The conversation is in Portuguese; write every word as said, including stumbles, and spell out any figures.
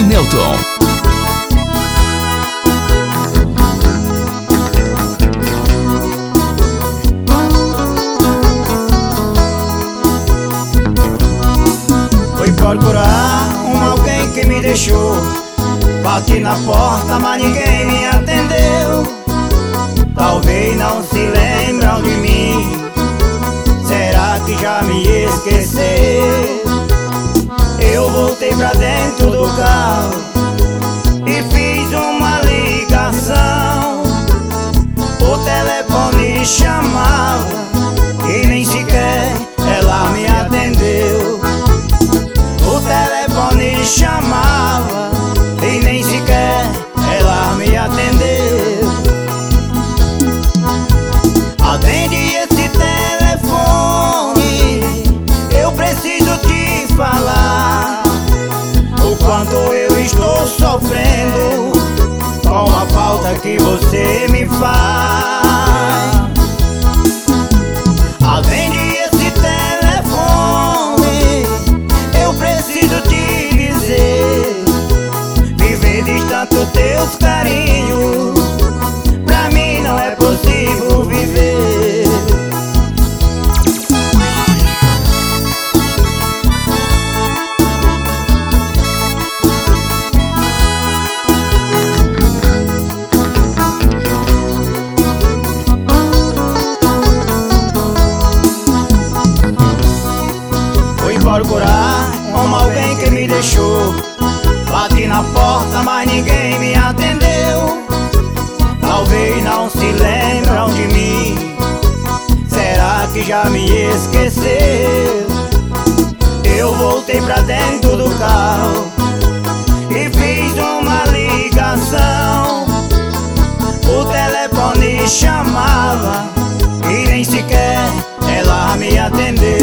D J Nelton. Fui procurar um alguém que me deixou. Bati na porta, mas ninguém me atendeu. Talvez não se lembram de mim. Será que já me esqueceu? Eu voltei pra dentro do carro e fiz uma ligação. O telefone chamava e nem sequer ela me atendeu. O telefone chamava e nem sequer ela me atendeu. Atende esse telefone, eu preciso te falar o quanto eu estou sofrendo com a falta que você me faz. Atende esse telefone, eu preciso te dizer, viver distante dos teus carinhos, pra mim não é possível viver. Fui procurar um alguém que me deixou. Bati na porta, mas ninguém me atendeu. Talvez não se lembram de mim. Será que já me esqueceu? Eu voltei pra dentro do carro e fiz uma ligação. O telefone chamava e nem sequer ela me atendeu.